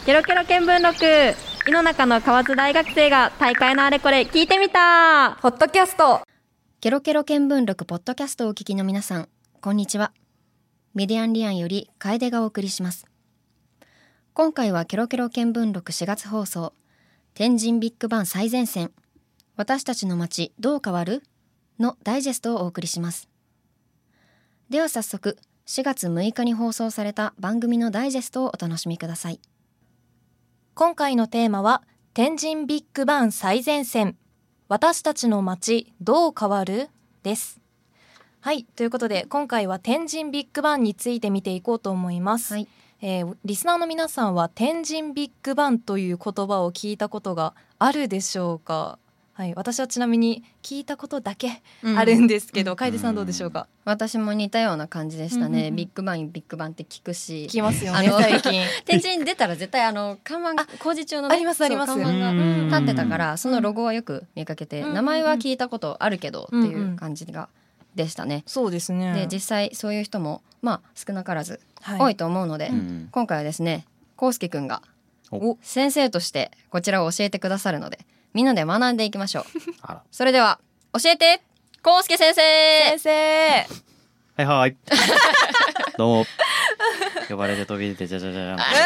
ケロケロ見聞録、井の中の河津大学生が大会のあれこれ聞いてみたポッドキャスト。 ケロケロ見聞録ポッドキャストをお聞きの皆さん、こんにちは。メディアンリアンより楓がお送りします。今回はケロケロ見聞録4月放送、天神ビッグバン最前線、私たちの街どう変わるのダイジェストをお送りします。では早速、4月6日に放送された番組のダイジェストをお楽しみください。 今回のテーマは天神ビッグバン最前線、私たちの街どう変わるです。はい、ということで今回は天神ビッグバンについて見ていこうと思います。 はい。 リスナーの皆さんは天神ビッグバンという言葉を聞いたことがあるでしょうか。はい、私はちなみに聞いたことだけあるんですけど、楓さんどうでしょうか。 私も似たような感じでしたね、 うんうん、 ビッグバンって聞くし、 聞きますよね最近天神に出たら絶対看板工事中のね、 ありますあります、 看板が立ってたから、そのロゴはよく見かけて、名前は聞いたことあるけどっていう感じがでしたね。 そうですね。 で実際そういう人も少なからず多いと思うので、今回はですね、康介くんが先生としてこちらを教えてくださるので、みんなで学んでいきましょう。それでは教えて康介先生。 先生、 はいはい。どうも。呼ばれて飛び出てじゃじゃじゃじゃん。はい、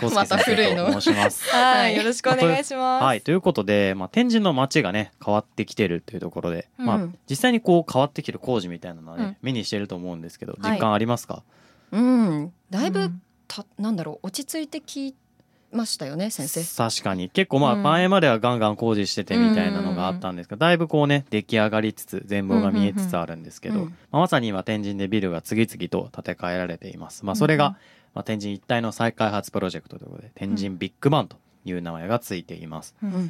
康介先生と申します。 はい、よろしくお願いします。 はい、ということで、天神の街がね変わってきてるというところで、実際にこう変わってきてる工事みたいなのはね、目にしてると思うんですけど、実感ありますか？ だいぶなんだろう、落ち着いて聞いましたよね先生。 確かに結構前まではガンガン工事しててみたいなのがあったんですけど、だいぶこうね出来上がりつつ全貌が見えつつあるんですけど、まさに今天神でビルが次々と建て替えられています。それが、天神一帯の再開発プロジェクトということで、天神ビッグバンという名前がついています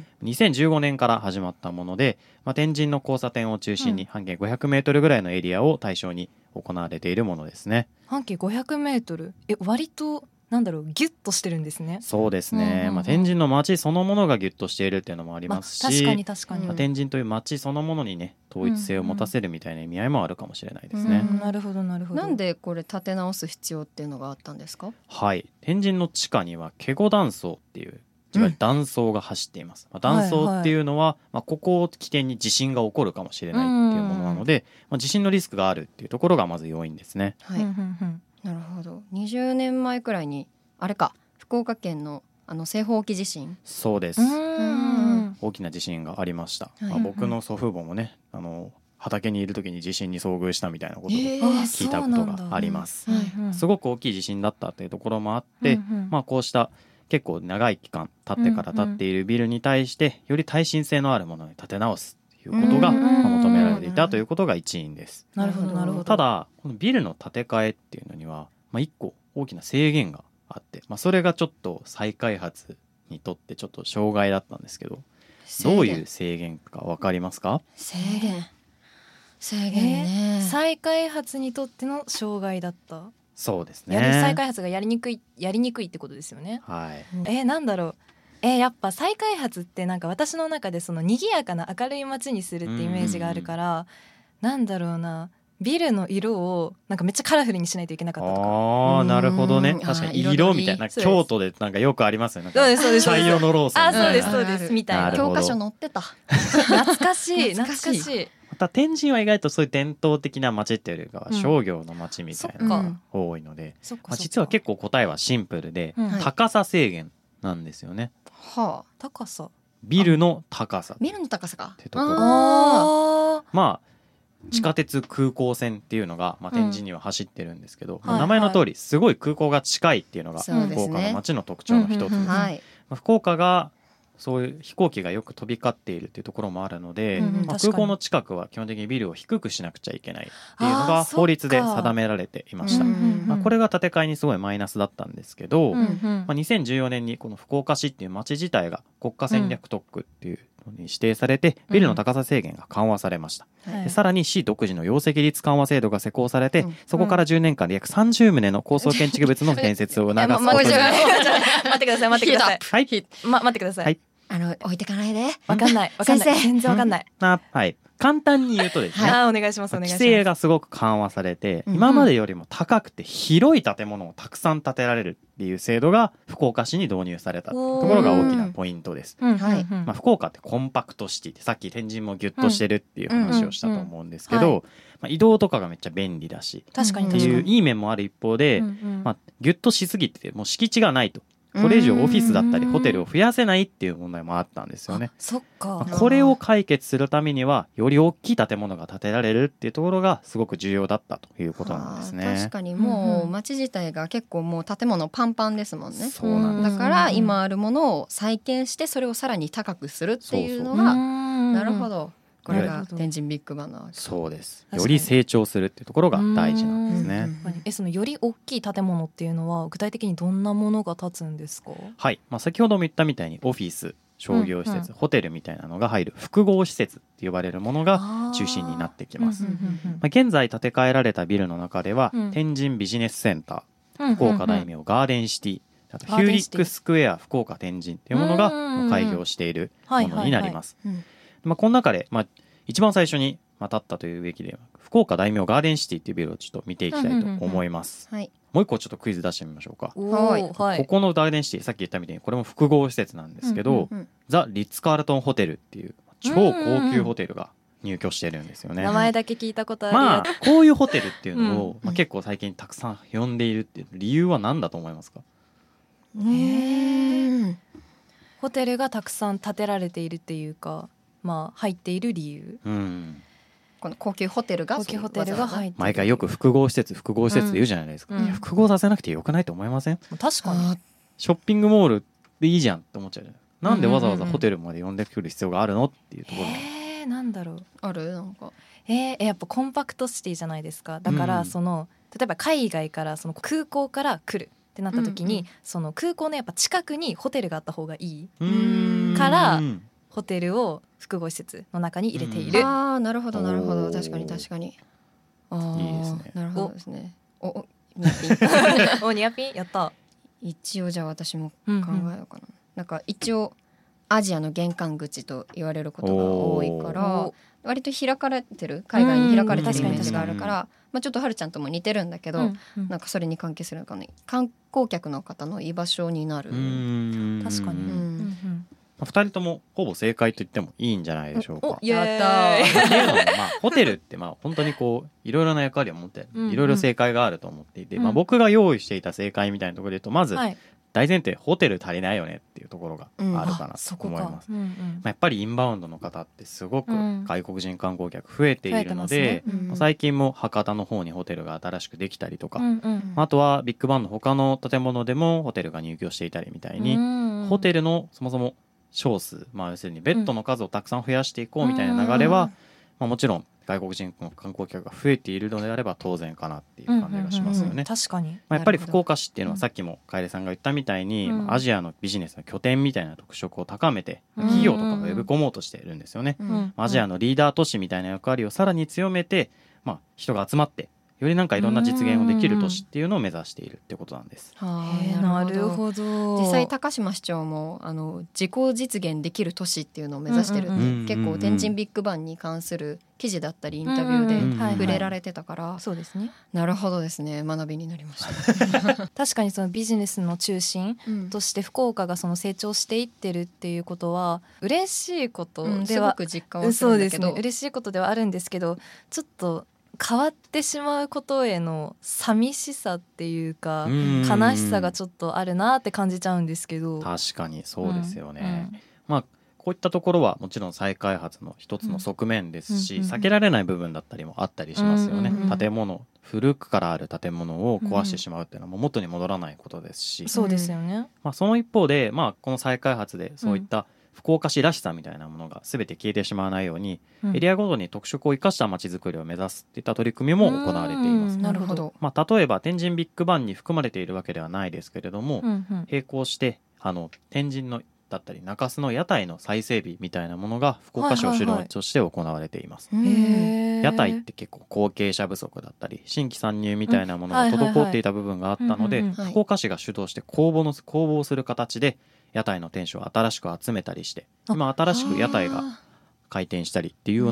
。2015年から始まったもので、天神の交差点を中心に半径500メートルぐらいのエリアを対象に行われているものですね。 半径500メートル、割となんだろう、ギュッとしてるんですね。 そうですね、天神の街そのものがギュッとしているっていうのもありますし、 確かに、 天神という街そのものにね統一性を持たせるみたいな意味合いもあるかもしれないですね。 なるほどなるほど。 なんでこれ建て直す必要っていうのがあったんですか？ はい、天神の地下には華厳断層っていういわゆる断層が走っています。断層っていうのは、ここを起点に地震が起こるかもしれないっていうものなので、地震のリスクがあるっていうところがまず要因ですね。 はい、なるほど。20年前くらいにあれか、福岡県の西方沖地震。 そうです。大きな地震がありました。僕の祖父母もね、畑にいる時に地震に遭遇したみたいなことを聞いたことがあります。すごく大きい地震だったというところもあって、こうした結構長い期間経ってから建っているビルに対してより耐震性のあるものに建て直すということが求められていたということが一因です。 なるほどなるほど。 ただこのビルの建て替えっていうのには一個大きな制限があって、それがちょっと再開発にとってちょっと障害だったんですけど、どういう制限か分かりますか？ 制限ね、 再開発にとっての障害だった。 そうですね。 再開発がやりにくいってことですよね。 はい。 なんだろう、やっぱ再開発ってなんか私の中でその賑やかな明るい街にするってイメージがあるから、なんだろうな、ビルの色をなんかめっちゃカラフルにしないといけなかったとか。 なるほどね。確かに色みたいな、京都でなんかよくありますよね。 そうです茶色のローソン。 そうですそうですみたいな。 教科書載ってた。 懐かしい。 また天神は意外とそういう伝統的な街っていうよりかは商業の街みたいなのが多いので、実は結構答えはシンプルで、高さ制限なんですよね。 高さ。 ビルの高さ。 ビルの高さか。 ってところ。地下鉄空港線っていうのが、天神には走ってるんですけど、名前の通りすごい空港が近いっていうのが福岡の街の特徴の一つです。福岡がそういう飛行機がよく飛び交っているっていうところもあるので、空港の近くは基本的にビルを低くしなくちゃいけないっていうのが法律で定められていました。これが建て替えにすごいマイナスだったんですけど、2014年にこの福岡市っていう街自体が国家戦略特区っていうのに指定されて、ビルの高さ制限が緩和されました。でさらに市独自の容積率緩和制度が施行されて、そこから10年間で約30棟の高層建築物の建設を促すことに待ってください。待ってください。 置いてかないで。 わかんない。全然わかんない。 はい。簡単に言うとですね、 お願いします。 規制がすごく緩和されて、今までよりも高くて広い建物をたくさん建てられるっていう制度が福岡市に導入されたところが大きなポイントです。福岡ってコンパクトシティってさっき天神もギュッとしてるっていう話をしたと思うんですけど、移動とかがめっちゃ便利だしっていういい面もある一方で、ギュッとしすぎてもう敷地がないとこれ以上オフィスだったりホテルを増やせないっていう問題もあったんですよね。 そっか。 これを解決するためにはより大きい建物が建てられるっていうところがすごく重要だったということなんですね。 確かにもう街自体が結構もう建物パンパンですもんね。 そうなんです。 だから今あるものを再建してそれをさらに高くするっていうのがなるほど。これが天神ビッグバンなわけ。 そうです。より成長するっていうところが大事なんですね。 そのより大きい建物っていうのは具体的にどんなものが建つんですか？ はい、先ほども言ったみたいにオフィス、商業施設、ホテルみたいなのが入る複合施設って呼ばれるものが中心になってきます。現在建て替えられたビルの中では、天神ビジネスセンター、福岡大名ガーデンシティ、あとヒューリックスクエア福岡天神っていうものが開業しているものになります。この中で、一番最初に建ったというべきで福岡大名ガーデンシティっていうビルをちょっと見ていきたいと思います。もう一個ちょっとクイズ出してみましょうか。ここのガーデンシティさっき言ったみたいにこれも複合施設なんですけど、ザ・リッツ・カールトンホテルっていう超高級ホテルが入居してるんですよね。 名前だけ聞いたことある。 こういうホテルっていうのを、結構最近たくさん呼んでいるっていう理由は何だと思いますか？ ホテルがたくさん建てられているっていうか、入っている理由。 この高級ホテルが入っている。 毎回よく複合施設で言うじゃないですか。複合させなくてよくないと思いません？ 確かに。 ショッピングモールでいいじゃんって思っちゃう。なんでわざわざホテルまで呼んでくる必要があるのっていうところ。 なんだろう。 あるなんか。 やっぱコンパクトシティじゃないですか。だから例えば海外からその空港から来るってなった時に、その空港のやっぱ近くにホテルがあった方がいいからホテルを複合施設の中に入れている。 なるほどなるほど。確かに。いいですね。 なるほどですね。 ニアピンやった。 一応じゃあ私も考えようかな。なんか一応アジアの玄関口と言われることが多いから割と開かれてる海外に開かれてるイメージがあるから、ちょっとはるちゃんとも似てるんだけど、なんかそれに関係するのかな。観光客の方の居場所になる。 確かに。 2人ともほぼ正解と言ってもいいんじゃないでしょうか。 やったー。 っていうのもホテルって本当にこういろいろな役割を持っていろいろ正解があると思っていて、僕が用意していた正解みたいなところで言うとまず大前提ホテル足りないよねっていうところがあるかなと思います。やっぱりインバウンドの方ってすごく外国人観光客増えているので、最近も博多の方にホテルが新しくできたりとか、あとはビッグバンの他の建物でもホテルが入居していたりみたいに、ホテルのそもそも少数、要するにベッドの数をたくさん増やしていこうみたいな流れは、もちろん外国人の観光客が増えているのであれば当然かなっていう感じがしますよね。 確かに。 やっぱり福岡市っていうのはさっきも楓さんが言ったみたいに、アジアのビジネスの拠点みたいな特色を高めて、企業とかを呼び込もうとしているんですよね。アジアのリーダー都市みたいな役割をさらに強めて、人が集まってよりなんかいろんな実現をできる都市っていうのを目指しているってことなんです。 なるほど。 実際高島市長も自己実現できる都市っていうのを目指してるって、結構天神ビッグバンに関する記事だったりインタビューで触れられてたから、 そうですね。 なるほどですね。学びになりました確かにそのビジネスの中心として福岡がその成長していってるっていうことは嬉しいことでは、 すごく実感はするんだけど、 そうですね、嬉しいことではあるんですけど、ちょっと変わってしまうことへの寂しさっていうか悲しさがちょっとあるなって感じちゃうんですけど。 確かにそうですよね。こういったところはもちろん再開発の一つの側面ですし、避けられない部分だったりもあったりしますよね。建物、古くからある建物を壊してしまうっていうのはもう元に戻らないことですし、 そうですよね。 その一方で、この再開発でそういった福岡市らしさみたいなものが全て消えてしまわないように、エリアごとに特色を生かした街づくりを目指すっていった取り組みも行われています。 なるほど。 例えば天神ビッグバンに含まれているわけではないですけれども、並行して天神のだったり中洲の屋台の再整備みたいなものが福岡市を主導として行われています。屋台って結構後継者不足だったり新規参入みたいなものが滞っていた部分があったので、福岡市が主導して公募する形で屋台の店主を新しく集めたりして、今新しく屋台が開店したりっていうような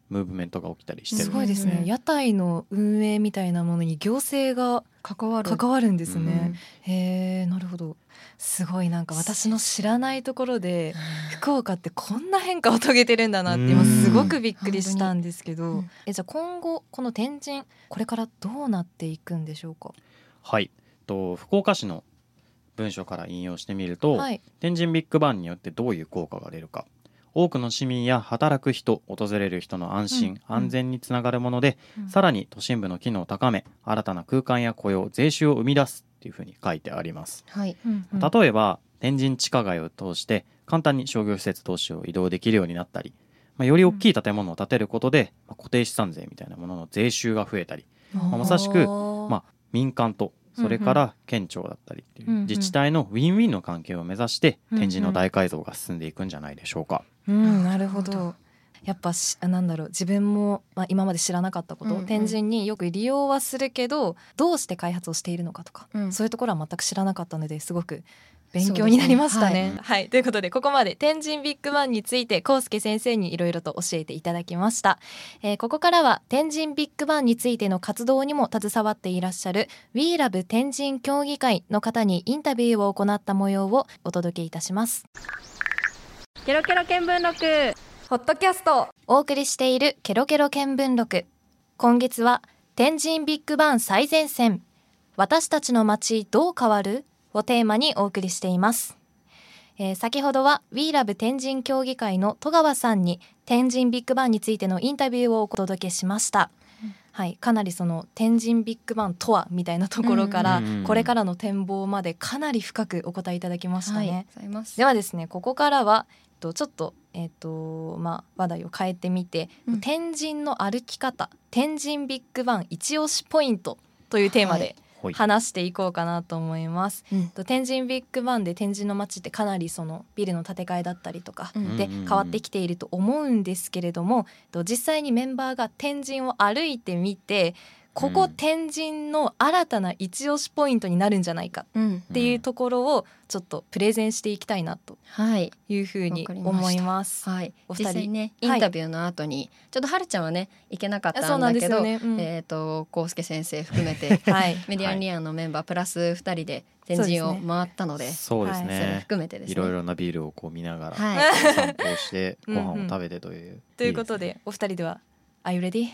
ムーブメントが起きたりしてる。 すごいですね。屋台の運営みたいなものに行政が関わるんですね。へえ、なるほど。すごい、なんか私の知らないところで福岡ってこんな変化を遂げてるんだなって今すごくびっくりしたんですけど、じゃあ今後この天神これからどうなっていくんでしょうか。 はい、福岡市の文書から引用してみると、 はい、 天神ビッグバンによってどういう効果が出るか。多くの市民や働く人、訪れる人の安心、安全につながるもので、さらに都心部の機能を高め、新たな空間や雇用、税収を生み出すっていうふうに書いてあります。 はい、 例えば天神地下街を通して簡単に商業施設同士を移動できるようになったり、より大きい建物を建てることで、固定資産税みたいなものの税収が増えたり、まさしく、民間とそれから県庁だったりっていう自治体のウィンウィンの関係を目指して天神の大改造が進んでいくんじゃないでしょうか。 なるほど。やっぱなんだろう、自分も、今まで知らなかったこと、天神によく利用はするけどどうして開発をしているのかとか、そういうところは全く知らなかったのですごく勉強になりましたね。はい、ということでここまで天神ビッグバンについて康介先生にいろいろと教えていただきました。ここからは天神ビッグバンについての活動にも携わっていらっしゃる WeLove 天神協議会の方にインタビューを行った模様をお届けいたします。 ケロケロ見聞録ポッドキャスト、 お送りしているケロケロ見聞録。今月は天神ビッグバン最前線、私たちの街どう変わるをテーマにお送りしています。先ほどは WeLove 天神協議会の戸川さんに天神ビッグバンについてのインタビューをお届けしました。はい、かなりその天神ビッグバンとはみたいなところから、これからの展望までかなり深くお答えいただきましたね。ではですね、ここからはちょっと、話題を変えてみて、天神の歩き方、天神ビッグバン一押しポイントというテーマで話していこうかなと思います。天神ビッグバンで天神の街ってかなりそのビルの建て替えだったりとかで変わってきていると思うんですけれども、実際にメンバーが天神を歩いてみて、ここ天神の新たな一押しポイントになるんじゃないかっていうところをちょっとプレゼンしていきたいなというふうに思います。 はい、お二人実際ね、インタビューの後に、ちょっとはるちゃんはね行けなかったんだけど、康介先生含めて、メディアンリアンのメンバープラス2人で天神を回ったので、 そうですね、 それ含めてですね、 いろいろなビールをこう見ながら散歩をしてご飯を食べてというということで、お二人では Are you ready?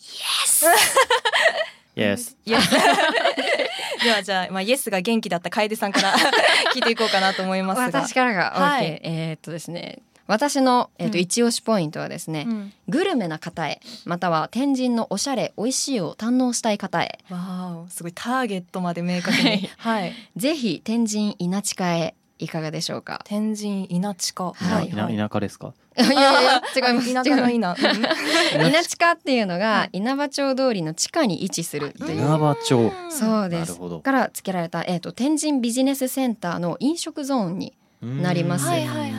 Yes ではじゃあ、イエスが元気だった楓さんから聞いていこうかなと思いますが、 私からが OK、ですね、私の、一押しポイントはですね、グルメな方へ、または天神のおしゃれ美味しいを堪能したい方へ。 わー、すごいターゲットまで明確に、 ぜひ天神稲地下へいかがでしょうか。 天神稲地下、 田舎ですか？ いや違います。 田舎の稲稲地下っていうのが稲葉町通りの地下に位置するという、 稲葉町、 そうですから付けられた、天神ビジネスセンターの飲食ゾーンになります。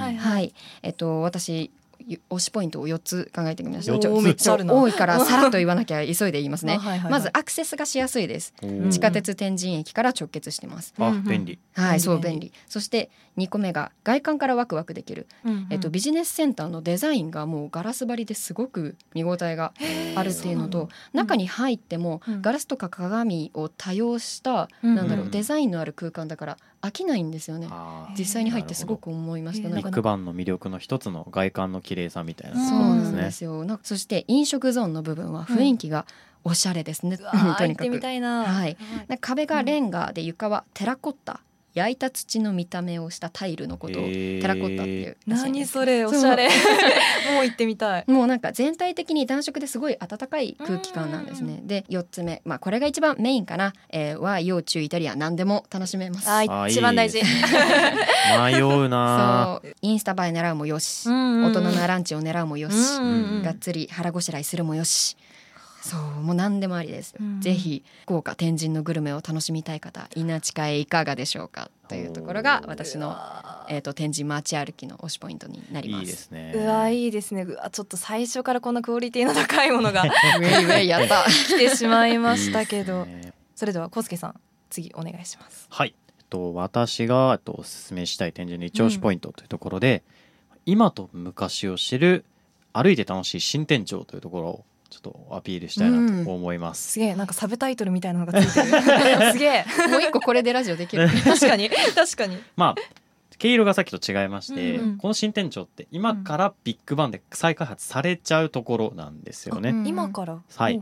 私推しポイントを4つ考えてみました。 めっちゃあるな。 多いからさらっと言わなきゃ急いで言いますね。まずアクセスがしやすいです。地下鉄天神駅から直結してます。 便利。 はい、そう便利。そして2個目が外観からワクワクできる。ビジネスセンターのデザインがもうガラス張りですごく見応えがあるっていうのと、中に入ってもガラスとか鏡を多用したデザインのある空間だから飽きないんですよね。実際に入ってすごく思いました。 ビッグバンの魅力の一つの外観の綺麗さみたいな。 そうなんですよ。そして飲食ゾーンの部分は雰囲気がおしゃれですね。とにかく行ってみたいな。 壁がレンガで床はテラコッタ、焼いた土の見た目をしたタイルのことをテラコッタっていう。 何それ、おしゃれ。もう行ってみたい。 もう全体的に暖色ですごい暖かい空気感なんですね。で4つ目、これが一番メインかな、は洋中イタリアン何でも楽しめます。 一番大事。 迷うな。 そう、インスタ映え狙うもよし、大人なランチを狙うもよし、がっつり腹ごしらえするもよし、そうもう何でもありです。ぜひ福岡天神のグルメを楽しみたい方、稲地下へいかがでしょうかというところが私の、天神街歩きの推しポイントになります。 いいですね。 いいですね。ちょっと最初からこんなクオリティの高いものがやった来てしまいましたけど、それでは康介さん次お願いします。 はい、私がおすすめしたい天神の一押しポイントというところで、今と昔を知る歩いて楽しい新店長というところをちょっとアピールしたいなと思います、 すげえ、なんかサブタイトルみたいなのがついてるすげえもう一個これでラジオできる確かにまあ毛色がさっきと違いまして、この新店長って今からビッグバンで再開発されちゃうところなんですよね、 今からはい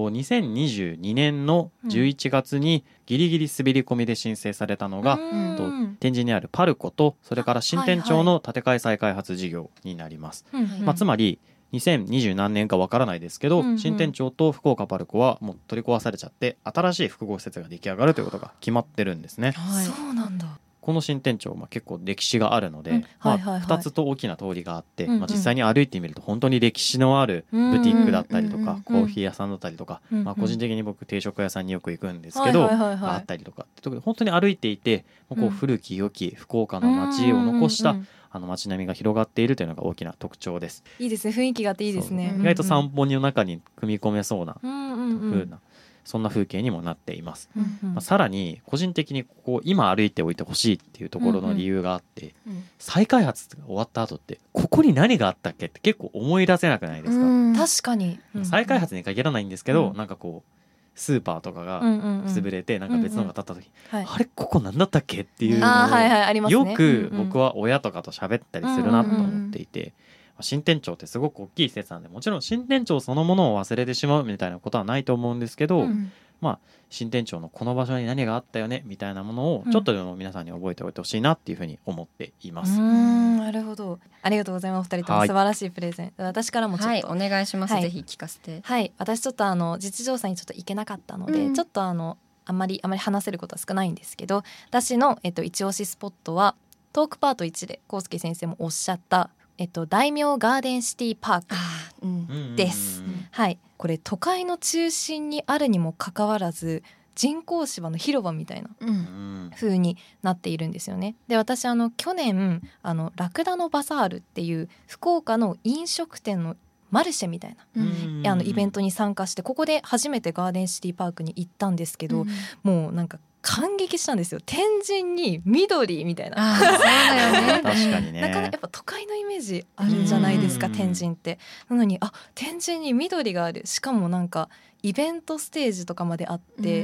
2022年の11月にギリギリ滑り込みで申請されたのが、天神にあるパルコとそれから新店長の建て替え再開発事業になります、つまり2020何年かわからないですけど、新店長と福岡パルコはもう取り壊されちゃって新しい複合施設が出来上がるということが決まってるんですね、 そうなんだ。 この新店長、結構歴史があるので、2つと大きな通りがあって、実際に歩いてみると本当に歴史のあるブティックだったりとか、コーヒー屋さんだったりとか、個人的に僕定食屋さんによく行くんですけど、あったりとかって本当に歩いていてこう古き良き福岡の街を残した街並みが広がっているというのが大きな特徴です。 いいですね、雰囲気があっていいですね。 意外と散歩の中に組み込めそうな風なそんな風景にもなっています、さらに個人的にここ今歩いておいてほしいっていうところの理由があって、再開発が終わった後ってここに何があったっけって結構思い出せなくないですか。 確かに、 再開発に限らないんですけど、なんかこうスーパーとかが潰れてなんか別のが建った時、あれここ何だったっけっていうのをよく僕は親とかと喋ったりするなと思っていて、新店長ってすごく大きい施設なんで、もちろん新店長そのものを忘れてしまうみたいなことはないと思うんですけど、新店長のこの場所に何があったよねみたいなものをちょっとでも皆さんに覚えておいてほしいなっていうふうに思っています。 なるほど、ありがとうございます。お二人とも素晴らしいプレゼン、私からもちょっと、 お願いします、ぜひ聞かせて。 私ちょっと実情さんにちょっと行けなかったので、ちょっとあまり話せることは少ないんですけど、私の、一押しスポットはトークパート1で康介先生もおっしゃった大名ガーデンシティパークです。これ都会の中心にあるにもかかわらず人工芝の広場みたいな風になっているんですよね。で、私去年ラクダのバザールっていう福岡の飲食店のマルシェみたいな、イベントに参加して、ここで初めてガーデンシティパークに行ったんですけど、もうなんか感激したんですよ。天神に緑みたいな。 そうだよね確かにね。 なかなかやっぱ都会のイメージあるじゃないですか、天神って。なのに天神に緑がある、しかもなんかイベントステージとかまであって、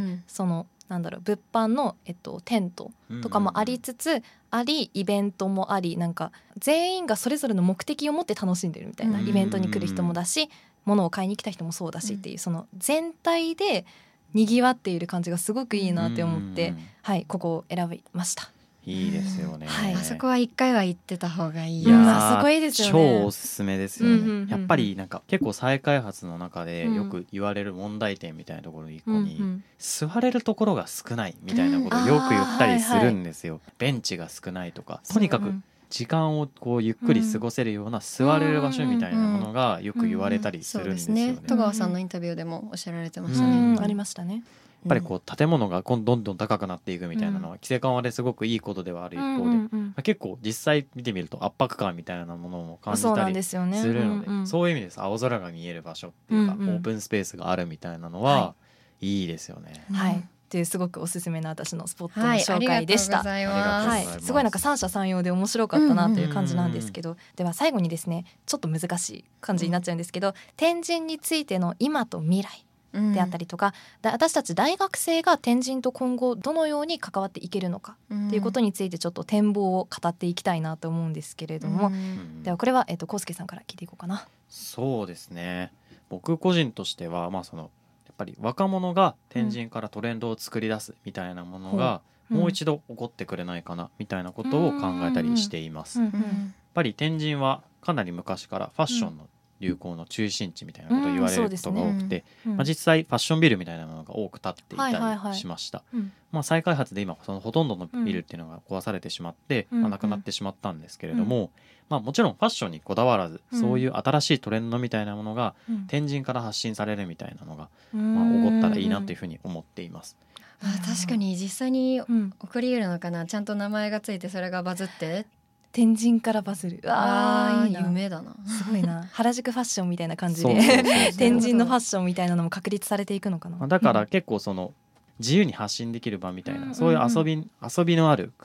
その物販の、テントとかもありつつ、イベントもあり、なんか全員がそれぞれの目的を持って楽しんでるみたいな、イベントに来る人もだし、物を買いに来た人もそうだしっていう、その全体でにぎわっている感じがすごくいいなって思って、ここを選びました。 いいですよね、 あそこは一回は行ってた方がいい。 あそこいいですよね。 超おすすめですよね、やっぱりなんか結構再開発の中でよく言われる問題点みたいなところの一個に、座れるところが少ないみたいなことをよく言ったりするんですよ、ベンチが少ないとか、とにかく時間をこうゆっくり過ごせるような座れる場所みたいなものがよく言われたりするんですよね。 戸川さんのインタビューでもおっしゃられてましたね。 ありましたね。 やっぱりこう建物がどんどん高くなっていくみたいなのは規制緩和ですごくいいことではある一方で、結構実際見てみると圧迫感みたいなものも感じたりするので、そういう意味です。青空が見える場所っていうか、オープンスペースがあるみたいなのはいいですよね。 っていうすごくおすすめな私のスポットの紹介でした。すごいなんか三者三様で面白かったなという感じなんですけど、では最後にですね、ちょっと難しい感じになっちゃうんですけど、天神についての今と未来であったりとか、私たち大学生が天神と今後どのように関わっていけるのかっていうことについてちょっと展望を語っていきたいなと思うんですけれども、ではこれは康介さんから聞いていこうかな。 そうですね、僕個人としてはやっぱり若者が天神からトレンドを作り出すみたいなものがもう一度起こってくれないかなみたいなことを考えたりしています。やっぱり天神はかなり昔からファッションの流行の中心地みたいなことを言われることが多くて、実際ファッションビルみたいなものが多く建っていたりしました。再開発で今そのほとんどのビルっていうのが壊されてしまって、なくなってしまったんですけれども、もちろんファッションにこだわらず、そういう新しいトレンドみたいなものが天神から発信されるみたいなのが起こったらいいなというふうに思っています。 確かに実際に起こり得るのかな、ちゃんと名前がついてそれがバズって天神からバズる。 いいな、夢だな、 すごいな。原宿ファッションみたいな感じで天神のファッションみたいなのも確立されていくのかな。 だから結構その自由に発信できる場みたいな、そういう遊びのある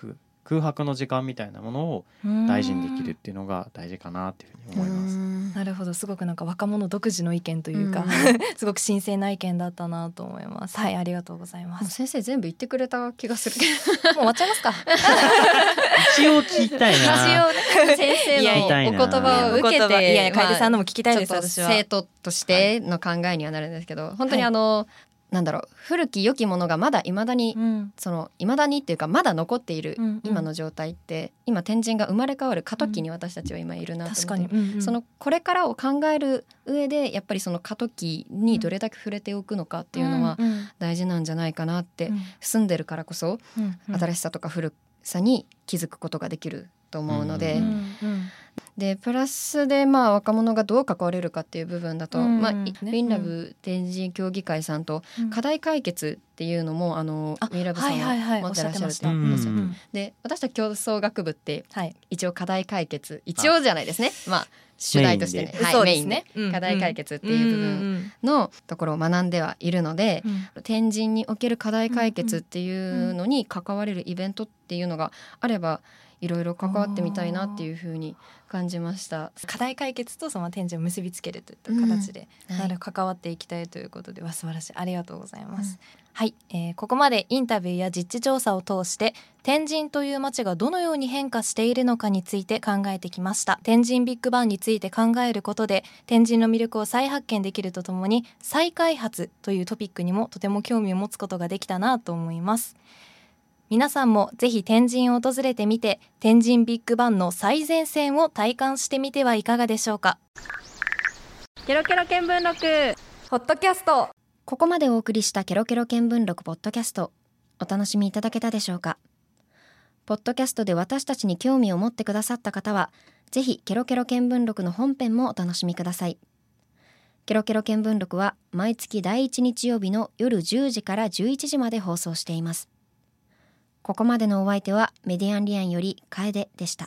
空白の時間みたいなものを大事にできるっていうのが大事かなっていうふうに思います。 なるほど、すごくなんか若者独自の意見というかすごく新鮮な意見だったなと思います。はい、ありがとうございます。 先生全部言ってくれた気がするもう終わっちゃいますか一応聞きたいな先生のお言葉を受けて、 いや楓さんのも聞きたいです。私は生徒としての考えにはなるんですけど、本当になんだろう、古き良きものがまだ未だに、未だにっていうかまだ残っている今の状態って、今天神が生まれ変わる過渡期に私たちは今いるなと思って、そのこれからを考える上でやっぱりその過渡期にどれだけ触れておくのかっていうのは大事なんじゃないかなって、住んでるからこそ新しさとか古さに気づくことができると思うので、でプラスで若者がどう関われるかっていう部分だと、ウィンラブ天神協議会さんと課題解決っていうのもウィンラブさんは持ってらっしゃるって言うんですよ。で私たち競争学部って一応課題解決、一応じゃないですね、主題としてね、メインで課題解決っていう部分のところを学んではいるので、天神における課題解決っていうのに関われるイベントっていうのがあればいろいろ関わってみたいなっていうふうに感じました。 課題解決とその天神を結びつけるといった形で、関わっていきたいということでは素晴らしい、ありがとうございます。はい、ここまでインタビューや実地調査を通して天神という街がどのように変化しているのかについて考えてきました。天神ビッグバンについて考えることで天神の魅力を再発見できるとともに、再開発というトピックにもとても興味を持つことができたなと思います。皆さんもぜひ天神を訪れてみて、天神ビッグバンの最前線を体感してみてはいかがでしょうか。 ケロケロ見聞録ポッドキャスト。 ここまでお送りしたケロケロ見聞録ポッドキャスト、お楽しみいただけたでしょうか。ポッドキャストで私たちに興味を持ってくださった方は、ぜひケロケロ見聞録の本編もお楽しみください。ケロケロ見聞録は毎月第1日曜日の夜10時から11時まで放送しています。ここまでのお相手はメディアンリアンより楓でした。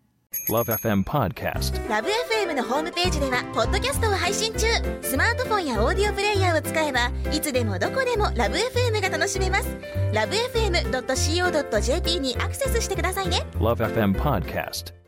LoveFM Podcast。LoveFM のホームページではポッドキャストを配信中。スマートフォンやオーディオプレイヤーを使えばいつでもどこでも LoveFM が楽しめます。LoveFM.co.jp にアクセスしてくださいね。LoveFM Podcast。